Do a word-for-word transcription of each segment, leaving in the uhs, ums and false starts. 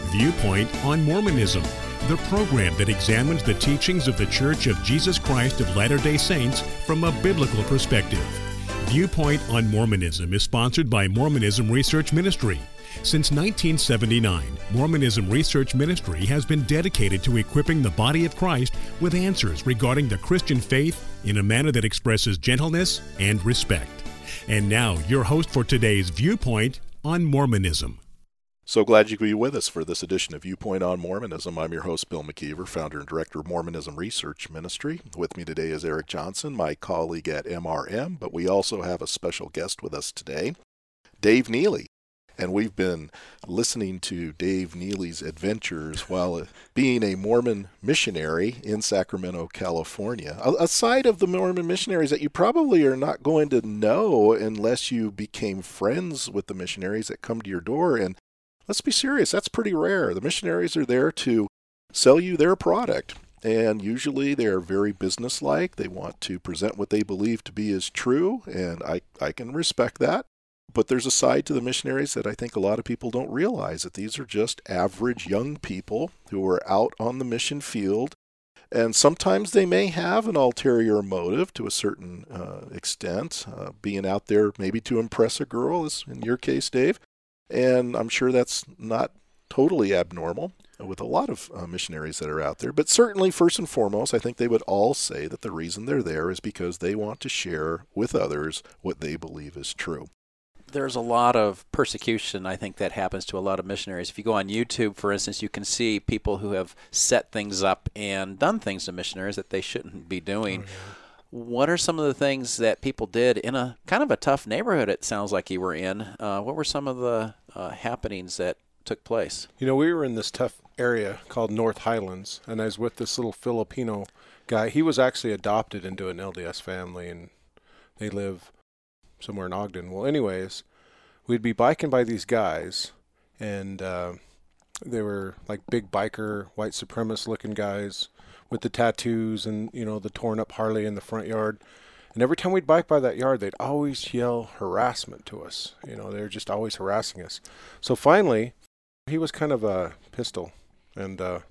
Viewpoint on Mormonism, the program that examines the teachings of the Church of Jesus Christ of Latter-day Saints from a biblical perspective. Viewpoint on Mormonism is sponsored by Mormonism Research Ministry. Since nineteen seventy-nine, Mormonism Research Ministry has been dedicated to equipping the body of Christ with answers regarding the Christian faith in a manner that expresses gentleness and respect. And now, your host for today's Viewpoint on Mormonism. So glad you could be with us for this edition of Viewpoint on Mormonism. I'm your host, Bill McKeever, founder and director of Mormonism Research Ministry. With me today is Eric Johnson, my colleague at M R M, but we also have a special guest with us today, Dave Neely. And we've been listening to Dave Neely's adventures while being a Mormon missionary in Sacramento, California. A side of the Mormon missionaries that you probably are not going to know unless you became friends with the missionaries that come to your door. And let's be serious, that's pretty rare. The missionaries are there to sell you their product. And usually they're very businesslike. They want to present what they believe to be as true, and I, I can respect that. But there's a side to the missionaries that I think a lot of people don't realize, that these are just average young people who are out on the mission field. And sometimes they may have an ulterior motive to a certain uh, extent, uh, being out there maybe to impress a girl, as in your case, Dave. And I'm sure that's not totally abnormal with a lot of uh, missionaries that are out there. But certainly, first and foremost, I think they would all say that the reason they're there is because they want to share with others what they believe is true. There's a lot of persecution, I think, that happens to a lot of missionaries. If you go on YouTube, for instance, you can see people who have set things up and done things to missionaries that they shouldn't be doing. Oh, yeah. What are some of the things that people did in a kind of a tough neighborhood, it sounds like you were in? Uh, what were some of the uh, happenings that took place? You know, we were in this tough area called North Highlands, and I was with this little Filipino guy. He was actually adopted into an L D S family, and they live somewhere in Ogden. Well, anyways, we'd be biking by these guys, and uh, they were like big biker, white supremacist looking guys with the tattoos and, you know, the torn up Harley in the front yard. And every time we'd bike by that yard, they'd always yell harassment to us. You know, they were just always harassing us. So finally, he was kind of a pistol, and uh,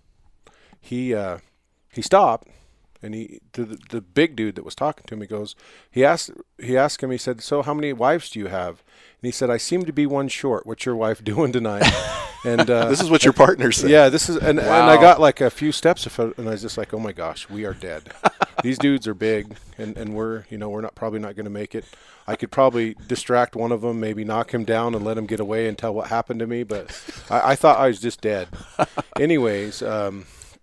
he uh, he stopped. And he, the, the big dude that was talking to him, he goes, he asked, he asked him, he said, "So how many wives do you have?" And he said, "I seem to be one short. What's your wife doing tonight?" And uh, this is what your partner said. Yeah, this is, and, wow. and I got like a few steps of it, and I was just like, oh my gosh, we are dead. These dudes are big, and, and we're, you know, we're not probably not going to make it. I could probably distract one of them, maybe knock him down and let him get away and tell what happened to me, but I, I thought I was just dead. Anyways, um,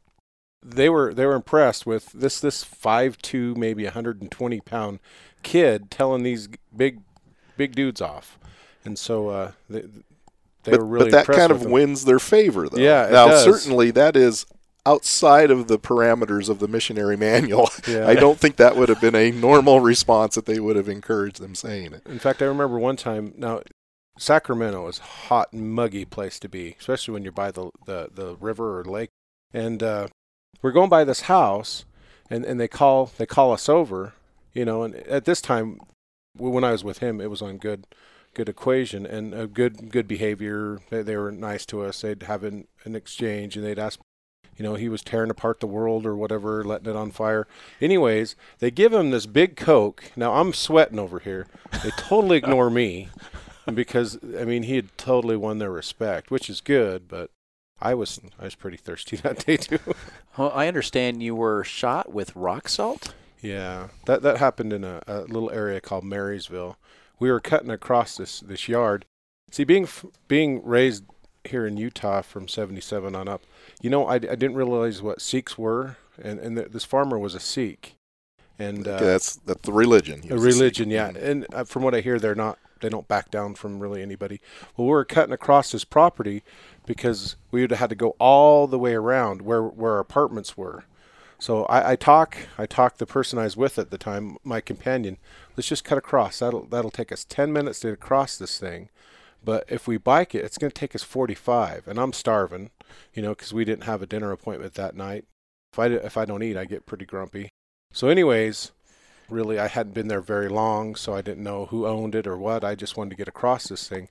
They were they were impressed with this this five two, maybe one hundred twenty pound kid telling these big big dudes off, and so uh, they they but, were really. But that impressed kind with of them. wins their favor, though. Yeah, it now does. Certainly that is outside of the parameters of the missionary manual. Yeah. I don't think that would have been a normal response that they would have encouraged them saying it. In fact, I remember one time. Now, Sacramento is a hot and muggy place to be, especially when you're by the the, the river or lake, and. Uh, We're going by this house, and, and they call they call us over, you know. And at this time, when I was with him, it was on good, good equation and a good good behavior. They, they were nice to us. They'd have an, an exchange, and they'd ask, you know, he was tearing apart the world or whatever, letting it on fire. Anyways, they give him this big Coke. Now I'm sweating over here. They totally ignore me because I mean he had totally won their respect, which is good, but. I was I was pretty thirsty that day too. Well, I understand you were shot with rock salt. Yeah, that that happened in a, a little area called Marysville. We were cutting across this, this yard. See, being being raised here in Utah from seventy-seven on up, you know, I, I didn't realize what Sikhs were, and and the, this farmer was a Sikh, and uh, okay, that's that's the religion. A religion, yeah. And uh, from what I hear, they're not. They don't back down from really anybody. Well, we were cutting across this property because we would have had to go all the way around where where our apartments were. So I, I talk I talked the person I was with at the time, my companion. Let's just cut across. That'll that'll take us ten minutes to cross this thing, but if we bike it, it's going to take us forty-five. And I'm starving, you know, because we didn't have a dinner appointment that night. If I if I don't eat, I get pretty grumpy. So, anyways. Really, I hadn't been there very long, so I didn't know who owned it or what. I just wanted to get across this thing.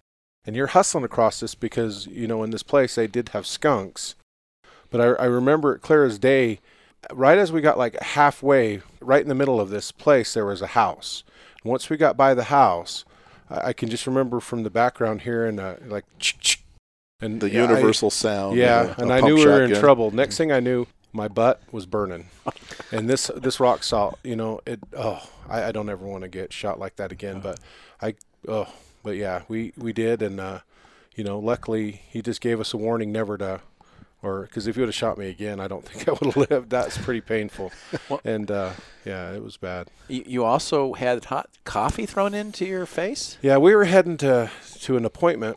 And you're hustling across this because, you know, in this place they did have skunks. But I, I remember it clear as day, right as we got like halfway, right in the middle of this place, there was a house. And once we got by the house, I, I can just remember from the background hearing uh, like, and the yeah, universal I, sound. Yeah, you know, and a I pump knew we were in shotgun. trouble. Next thing I knew, my butt was burning. And this this rock salt, you know, it. Oh, I, I don't ever want to get shot like that again. But I, oh, but yeah, we we did, and uh, you know, luckily he just gave us a warning never to, or because if he would have shot me again, I don't think I would have lived. That's pretty painful. Well, and uh, yeah, it was bad. You, you also had hot coffee thrown into your face? Yeah, we were heading to to an appointment.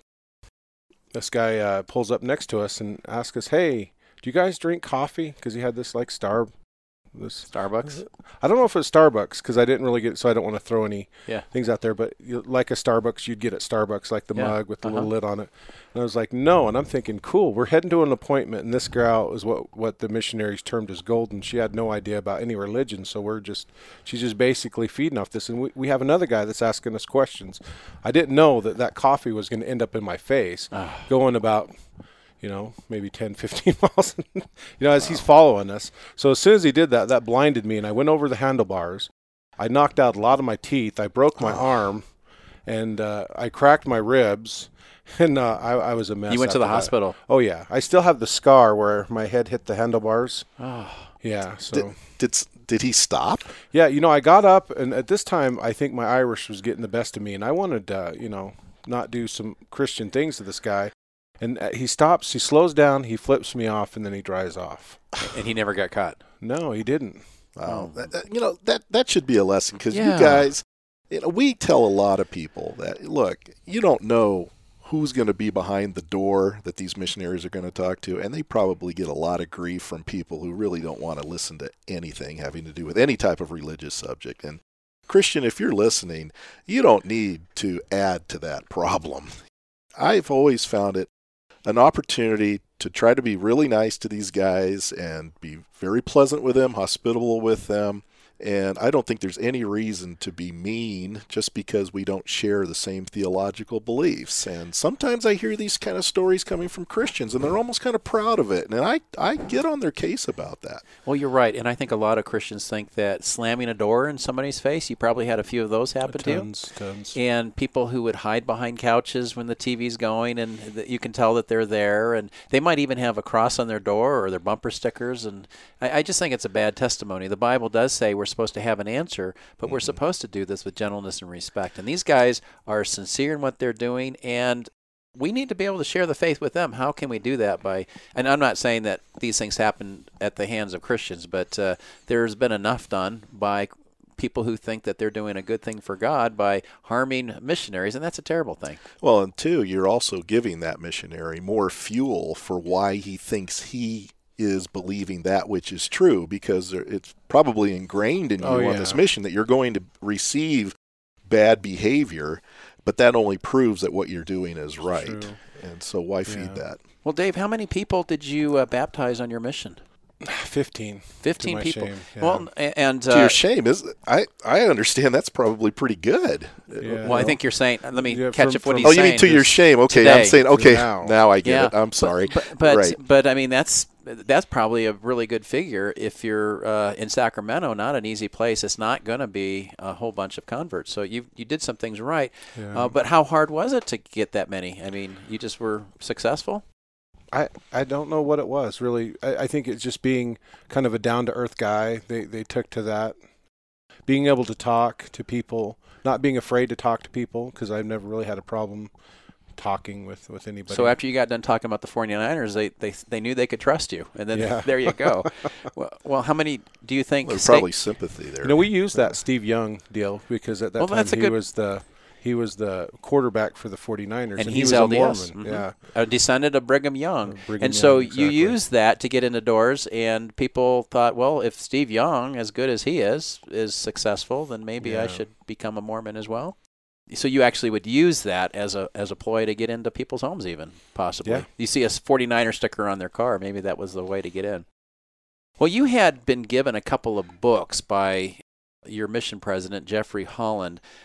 This guy uh, pulls up next to us and asks us, "Hey, do you guys drink coffee?" Because he had this like star, this Starbucks. I don't know if it was Starbucks because I didn't really get it, so I don't want to throw any Yeah. things out there. But you, like a Starbucks, you'd get at Starbucks, like the Yeah. mug with the Uh-huh. little lid on it. And I was like, no. And I'm thinking, cool, we're heading to an appointment, and this girl is what what the missionaries termed as golden. She had no idea about any religion, so we're just she's just basically feeding off this. And we we have another guy that's asking us questions. I didn't know that that coffee was going to end up in my face, Ah. going about, you know, maybe ten, fifteen miles, you know, as he's following us. So as soon as he did that, that blinded me, and I went over the handlebars. I knocked out a lot of my teeth. I broke my arm, and uh, I cracked my ribs, and uh, I, I was a mess. You went to the after that. hospital. Oh, yeah. I still have the scar where my head hit the handlebars. Oh. Yeah, so... Did, did s- did he stop? Yeah, you know, I got up, and at this time, I think my Irish was getting the best of me, and I wanted to, you know, not do some Christian things to this guy. And uh, he stops, he slows down, he flips me off, and then he drives off. And he never got caught. No, he didn't. Wow. That, that- you know, that, that should be a lesson because Yeah. you guys, you know, we tell a lot of people that, look, you don't know who's going to be behind the door that these missionaries are going to talk to, and they probably get a lot of grief from people who really don't want to listen to anything having to do with any type of religious subject. And Christian, if you're listening, you don't need to add to that problem. I've always found it an opportunity to try to be really nice to these guys and be very pleasant with them, hospitable with them. And I don't think there's any reason to be mean just because we don't share the same theological beliefs. And sometimes I hear these kind of stories coming from Christians, and they're almost kind of proud of it. And I, I get on their case about that. Well, you're right. And I think a lot of Christians think that slamming a door in somebody's face, you probably had a few of those happen to you. Tons, tons. And people who would hide behind couches when the T V's going, and th- you can tell that they're there. And they might even have a cross on their door or their bumper stickers. And I, I just think it's a bad testimony. The Bible does say we're supposed to have an answer, but mm-hmm. we're supposed to do this with gentleness and respect. And these guys are sincere in what they're doing, and we need to be able to share the faith with them. How can we do that? By, and I'm not saying that these things happen at the hands of Christians, but uh, there's been enough done by people who think that they're doing a good thing for God by harming missionaries, and that's a terrible thing. Well, and two, you're also giving that missionary more fuel for why he thinks he is believing that which is true, because it's probably ingrained in you oh, yeah. on this mission that you're going to receive bad behavior, but that only proves that what you're doing is right. True. And so why Yeah. feed that? Well, Dave, how many people did you uh, baptize on your mission? Fifteen. Fifteen to my people. shame, yeah. Well, a- and To uh, your shame, is I, I understand that's probably pretty good. Yeah. well, I think you're saying. Let me Yeah, catch from- up what from- he's Oh, saying. you mean to your shame? Okay, today. I'm saying okay. Now. Now I get Yeah, it. I'm sorry. But but, right. but I mean that's that's probably a really good figure if you're uh, in Sacramento, not an easy place. It's not going to be a whole bunch of converts. So you you did some things right. Yeah. Uh, but how hard was it to get that many? I mean, you just were successful. I, I don't know what it was, really. I, I think it's just being kind of a down-to-earth guy. They they took to that. Being able to talk to people, not being afraid to talk to people, because I've never really had a problem talking with, with anybody. So after you got done talking about the forty-niners, they they, they knew they could trust you. And then Yeah. there you go. well, well, how many do you think? There's stay- probably sympathy there. You know, we used that Steve Young deal because at that Well, time that's a he good- was the he was the quarterback for the forty-niners, And and, he's he L was D a S. Mormon. Mhm. Yeah. a descendant of Brigham Young. Of Brigham and so Young, exactly. you used that to get into doors, and people thought, well, if Steve Young, as good as he is, is successful, then maybe I Yeah. should become a Mormon as well. So you actually would use that as a as a ploy to get into people's homes even, possibly. Yeah. You see a forty-niner sticker on their car, maybe that was the way to get in. Well, you had been given a couple of books by your mission president, Jeffrey Holland.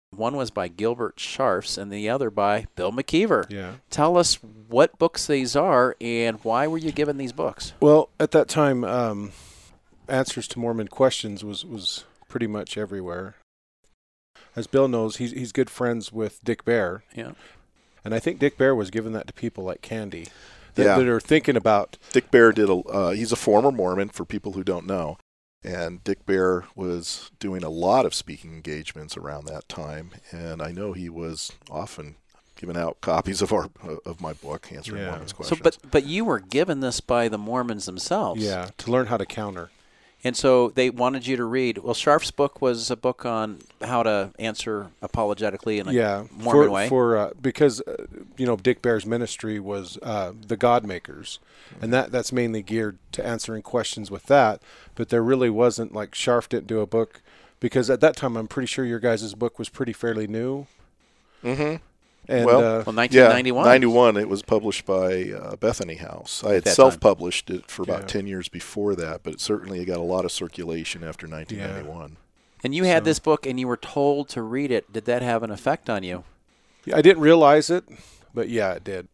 One was by Gilbert Scharfs and the other by Bill McKeever. Yeah. Tell us what books these are and why were you given these books? Well, at that time, um, Answers to Mormon Questions was, was pretty much everywhere. As Bill knows, he's he's good friends with Dick Bear. Yeah. And I think Dick Bear was giving that to people like candy that, Yeah. that are thinking about. Dick Bear did a. Uh, he's a former Mormon, for people who don't know, and Dick Bear was doing a lot of speaking engagements around that time, and I know he was often giving out copies of our of my book, Answering Yeah. Mormons So, Questions. but but you were given this by the Mormons themselves. Yeah, to learn how to counter. And so they wanted you to read. Well, Scharf's book was a book on how to answer apologetically in a yeah, Mormon for, way. For uh, because uh, you know Dick Bear's ministry was uh, the God Makers, and that that's mainly geared to answering questions with that. But there really wasn't, like, Scharf didn't do a book, because at that time I'm pretty sure your guys' book was pretty fairly new. Mm-hmm. And Well, uh, well, nineteen ninety-one. Yeah, ninety-one. It was published by uh, Bethany House. I had That self-published it for about Yeah. ten years before that, but it certainly got a lot of circulation after nineteen ninety-one. And you had So- this book and you were told to read it. Did that have an effect on you? I didn't realize it, but yeah, it did.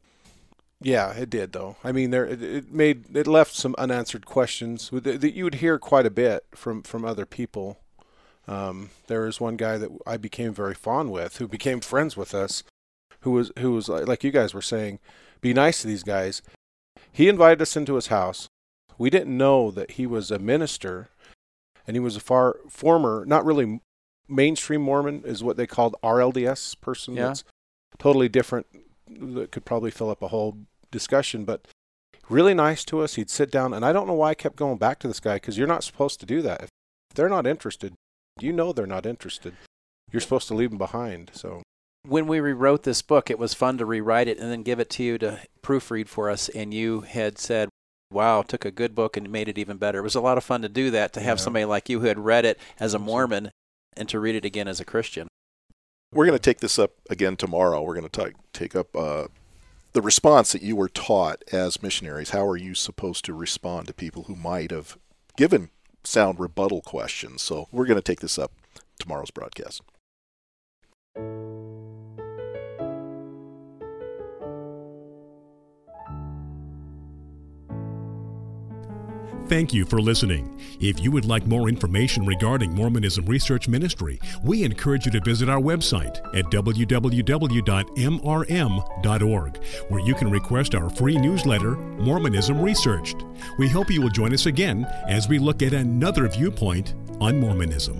Yeah, it did though. I mean, there it, it made it left some unanswered questions with- that you would hear quite a bit from from other people. Um, there was one guy that I became very fond with, who became friends with us, who was who was like, like you guys were saying, be nice to these guys. He invited us into his house. We didn't know that he was a minister, and he was a far former, not really mainstream Mormon, is what they called R L D S person. Yeah. That's totally different. That could probably fill up a whole discussion, but really nice to us. He'd sit down, and I don't know why I kept going back to this guy, because you're not supposed to do that. If they're not interested, you know they're not interested. You're supposed to leave them behind. So When we rewrote this book, it was fun to rewrite it and then give it to you to proofread for us. And you had said, wow, took a good book and made it even better. It was a lot of fun to do that, to have Yeah. somebody like you who had read it as a Mormon and to read it again as a Christian. We're going to take this up again tomorrow. We're going to ta- take up uh, the response that you were taught as missionaries. How are you supposed to respond to people who might have given sound rebuttal questions? So we're going to take this up tomorrow's broadcast. Thank you for listening. If you would like more information regarding Mormonism Research Ministry, we encourage you to visit our website at w w w dot m r m dot org, where you can request our free newsletter, Mormonism Researched. We hope you will join us again as we look at another viewpoint on Mormonism.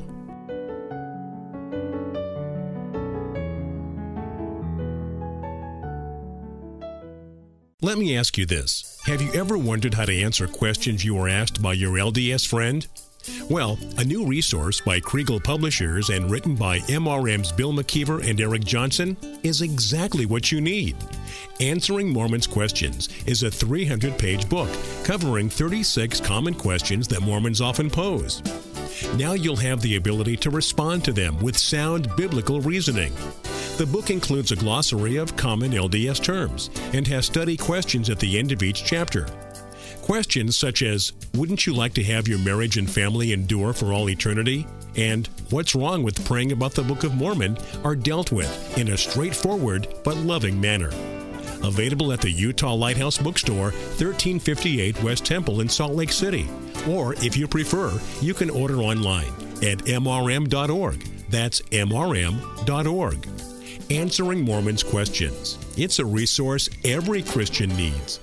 Let me ask you this. Have you ever wondered how to answer questions you were asked by your L D S friend? Well, a new resource by Kriegel Publishers and written by M R M's Bill McKeever and Eric Johnson is exactly what you need. Answering Mormons Questions is a three hundred page book covering thirty-six common questions that Mormons often pose. Now you'll have the ability to respond to them with sound biblical reasoning. The book includes a glossary of common L D S terms and has study questions at the end of each chapter. Questions such as, wouldn't you like to have your marriage and family endure for all eternity? And what's wrong with praying about the Book of Mormon are dealt with in a straightforward but loving manner. Available at the Utah Lighthouse Bookstore, thirteen fifty-eight West Temple in Salt Lake City. Or, if you prefer, you can order online at m r m dot org. That's m r m dot org. Answering Mormons Questions. It's a resource every Christian needs.